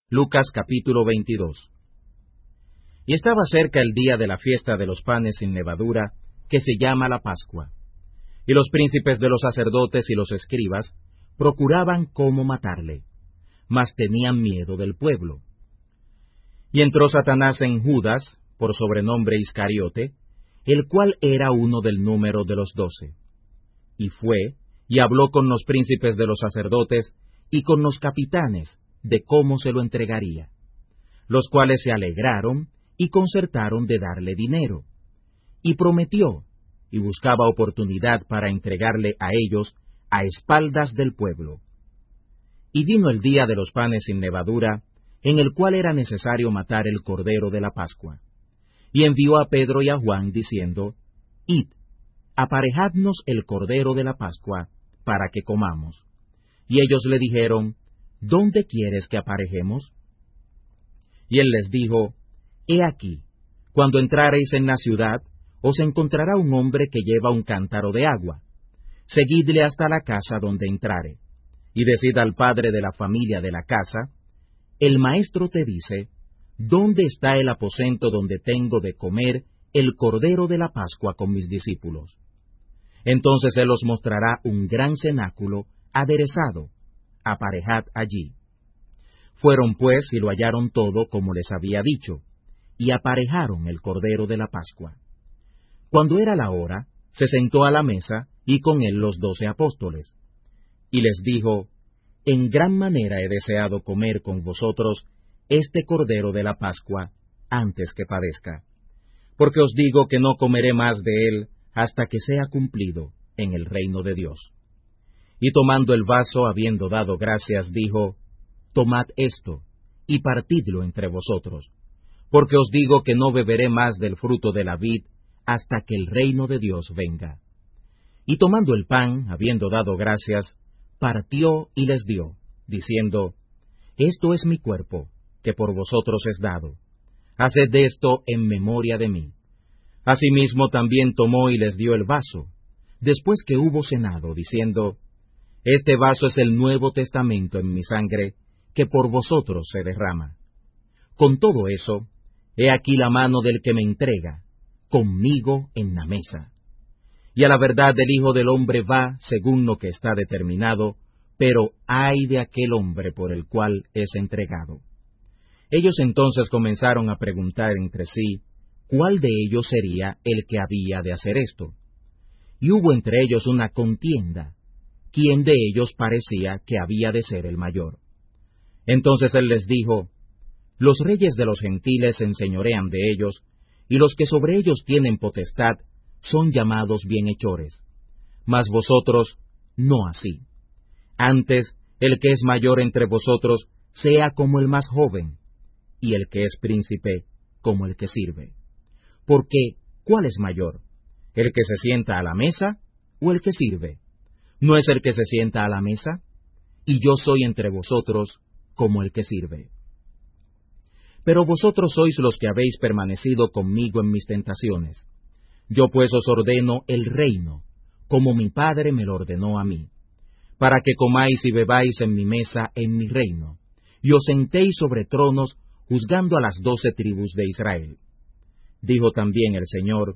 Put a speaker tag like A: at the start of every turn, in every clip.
A: Lucas capítulo 22. Y estaba cerca el día de la fiesta de los panes sin levadura, que se llama la Pascua. Y los príncipes de los sacerdotes y los escribas procuraban cómo matarle, mas tenían miedo del pueblo. Y entró Satanás en Judas, por sobrenombre Iscariote, el cual era uno del número de los 12. Y fue, y habló con los príncipes de los sacerdotes y con los capitanes de cómo se lo entregaría, los cuales se alegraron y concertaron de darle dinero. Y prometió, y buscaba oportunidad para entregarle a ellos a espaldas del pueblo. Y vino el día de los panes sin levadura, en el cual era necesario matar el cordero de la Pascua. Y envió a Pedro y a Juan, diciendo, Id, aparejadnos el cordero de la Pascua, para que comamos. Y ellos le dijeron, ¿dónde quieres que aparejemos? Y él les dijo, He aquí, cuando entrareis en la ciudad, os encontrará un hombre que lleva un cántaro de agua. Seguidle hasta la casa donde entrare, y decid al padre de la familia de la casa, el maestro te dice, ¿dónde está el aposento donde tengo de comer el cordero de la Pascua con mis discípulos? Entonces él os mostrará un gran cenáculo aderezado, aparejad allí. Fueron pues y lo hallaron todo como les había dicho, y aparejaron el cordero de la Pascua. Cuando era la hora, se sentó a la mesa, y con él los 12 apóstoles. Y les dijo, En gran manera he deseado comer con vosotros este cordero de la Pascua, antes que padezca. Porque os digo que no comeré más de él, hasta que sea cumplido en el reino de Dios. Y tomando el vaso, habiendo dado gracias, dijo, Tomad esto, y partidlo entre vosotros, porque os digo que no beberé más del fruto de la vid, hasta que el reino de Dios venga. Y tomando el pan, habiendo dado gracias, partió y les dio, diciendo, Esto es mi cuerpo, que por vosotros es dado. Haced esto en memoria de mí. Asimismo también tomó y les dio el vaso, después que hubo cenado, diciendo, Este vaso es el Nuevo Testamento en mi sangre, que por vosotros se derrama. Con todo eso, he aquí la mano del que me entrega, conmigo en la mesa. Y a la verdad el Hijo del Hombre va según lo que está determinado, pero ay de aquel hombre por el cual es entregado. Ellos entonces comenzaron a preguntar entre sí, ¿cuál de ellos sería el que había de hacer esto? Y hubo entre ellos una contienda, ¿quién de ellos parecía que había de ser el mayor? Entonces él les dijo, Los reyes de los gentiles se enseñorean de ellos, y los que sobre ellos tienen potestad son llamados bienhechores. Mas vosotros no así. Antes, el que es mayor entre vosotros sea como el más joven, y el que es príncipe como el que sirve. Porque, ¿cuál es mayor? ¿El que se sienta a la mesa o el que sirve? ¿No es el que se sienta a la mesa? Y yo soy entre vosotros como el que sirve. Pero vosotros sois los que habéis permanecido conmigo en mis tentaciones. Yo pues os ordeno el reino, como mi Padre me lo ordenó a mí, para que comáis y bebáis en mi mesa en mi reino, y os sentéis sobre tronos, juzgando a las 12 tribus de Israel. Dijo también el Señor,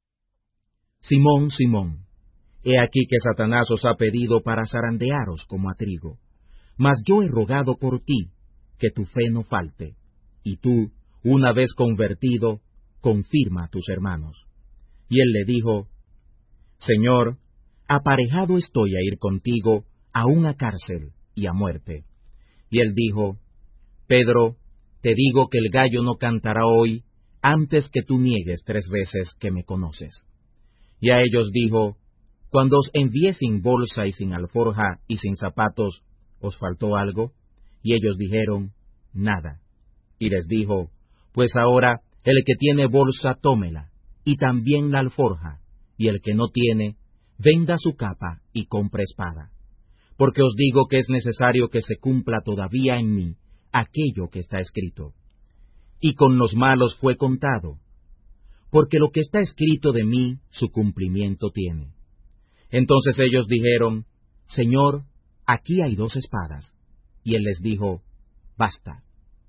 A: Simón, Simón, he aquí que Satanás os ha pedido para zarandearos como a trigo, mas yo he rogado por ti, que tu fe no falte, y tú, una vez convertido, confirma a tus hermanos. Y él le dijo, Señor, aparejado estoy a ir contigo a una cárcel y a muerte. Y él dijo, Pedro, te digo que el gallo no cantará hoy, antes que tú niegues 3 veces que me conoces. Y a ellos dijo, Cuando os envié sin bolsa y sin alforja y sin zapatos, ¿os faltó algo? Y ellos dijeron, Nada. Y les dijo, Pues ahora el que tiene bolsa, tómela, y también la alforja, y el que no tiene, venda su capa y compre espada. Porque os digo que es necesario que se cumpla todavía en mí aquello que está escrito. Y con los malos fue contado, porque lo que está escrito de mí su cumplimiento tiene. Entonces ellos dijeron, Señor, aquí hay 2 espadas. Y él les dijo, Basta.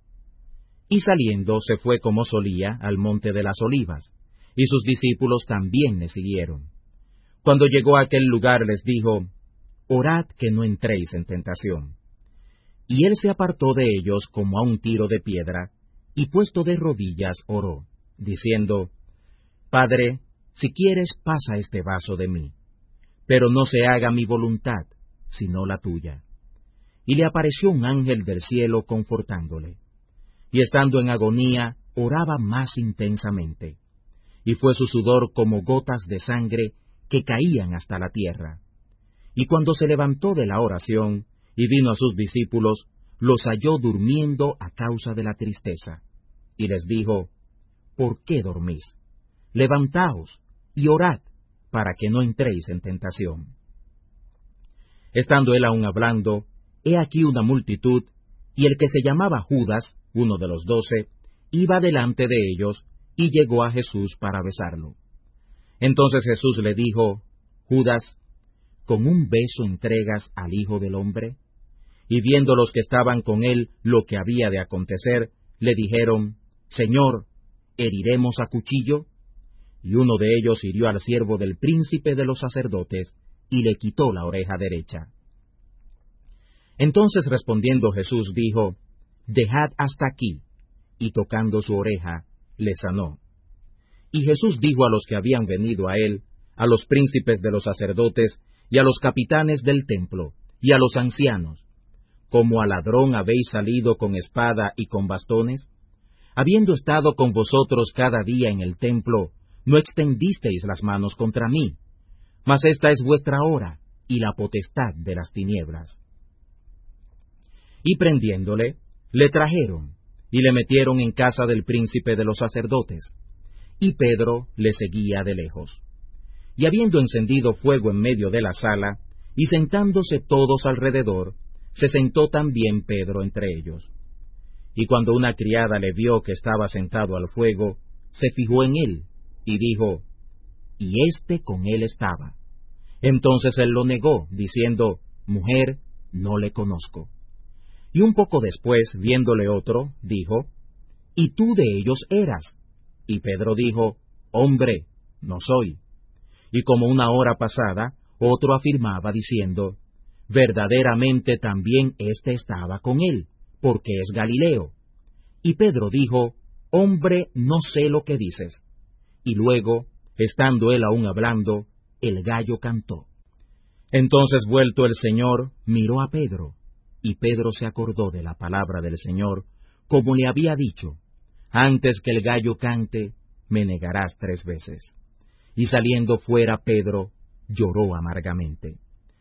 A: Y saliendo se fue como solía al monte de las Olivas, y sus discípulos también le siguieron. Cuando llegó a aquel lugar les dijo, «Orad que no entréis en tentación». Y él se apartó de ellos como a un tiro de piedra, y puesto de rodillas oró, diciendo, «Padre, si quieres pasa este vaso de mí, pero no se haga mi voluntad, sino la tuya». Y le apareció un ángel del cielo confortándole. Y estando en agonía, oraba más intensamente, y fue su sudor como gotas de sangre que caían hasta la tierra. Y cuando se levantó de la oración, y vino a sus discípulos, los halló durmiendo a causa de la tristeza. Y les dijo, ¿por qué dormís? Levantaos y orad, para que no entréis en tentación. Estando él aún hablando, he aquí una multitud, y el que se llamaba Judas, uno de los 12, iba delante de ellos, y llegó a Jesús para besarlo. Entonces Jesús le dijo, Judas, ¿con un beso entregas al Hijo del Hombre? Y viendo los que estaban con él lo que había de acontecer, le dijeron, Señor, ¿heriremos a cuchillo? Y uno de ellos hirió al siervo del príncipe de los sacerdotes, y le quitó la oreja derecha. Entonces respondiendo Jesús dijo, Dejad hasta aquí, y tocando su oreja, le sanó. Y Jesús dijo a los que habían venido a él, a los príncipes de los sacerdotes, y a los capitanes del templo, y a los ancianos, ¿como a ladrón habéis salido con espada y con bastones? Habiendo estado con vosotros cada día en el templo, no extendisteis las manos contra mí, mas esta es vuestra hora, y la potestad de las tinieblas. Y prendiéndole, le trajeron, y le metieron en casa del príncipe de los sacerdotes, y Pedro le seguía de lejos. Y habiendo encendido fuego en medio de la sala, y sentándose todos alrededor, se sentó también Pedro entre ellos. Y cuando una criada le vio que estaba sentado al fuego, se fijó en él, y dijo, «Y éste con él estaba». Entonces él lo negó, diciendo, «Mujer, no le conozco». Y un poco después, viéndole otro, dijo, «¿Y tú de ellos eras?» Y Pedro dijo, «Hombre, no soy». Y como una hora pasada, otro afirmaba, diciendo, «Verdaderamente también éste estaba con él, porque es Galileo». Y Pedro dijo, «Hombre, no sé lo que dices». Y luego, estando él aún hablando, el gallo cantó. Entonces vuelto el Señor, miró a Pedro, y Pedro se acordó de la palabra del Señor, como le había dicho, «Antes que el gallo cante, me negarás 3 veces». Y saliendo fuera Pedro, lloró amargamente.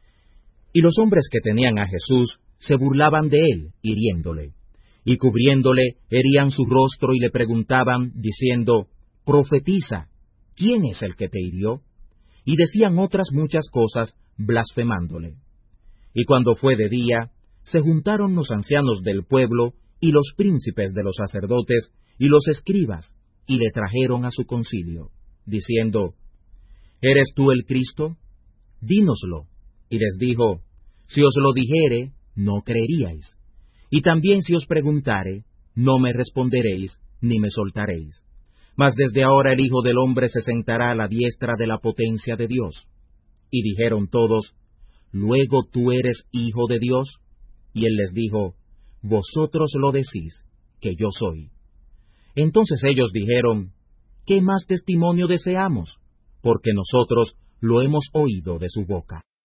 A: Y los hombres que tenían a Jesús se burlaban de él, hiriéndole, y cubriéndole, herían su rostro y le preguntaban, diciendo, «Profetiza, ¿quién es el que te hirió?» Y decían otras muchas cosas, blasfemándole. Y cuando fue de día, se juntaron los ancianos del pueblo, y los príncipes de los sacerdotes, y los escribas, y le trajeron a su concilio, diciendo, «¿Eres tú el Cristo? Dínoslo». Y les dijo, «Si os lo dijere, no creeríais. Y también si os preguntare, no me responderéis, ni me soltaréis. Mas desde ahora el Hijo del Hombre se sentará a la diestra de la potencia de Dios». Y dijeron todos, «¿Luego tú eres Hijo de Dios?» Y él les dijo, «Vosotros lo decís, que yo soy». Entonces ellos dijeron, «¿Qué más testimonio deseamos? Porque nosotros lo hemos oído de su boca».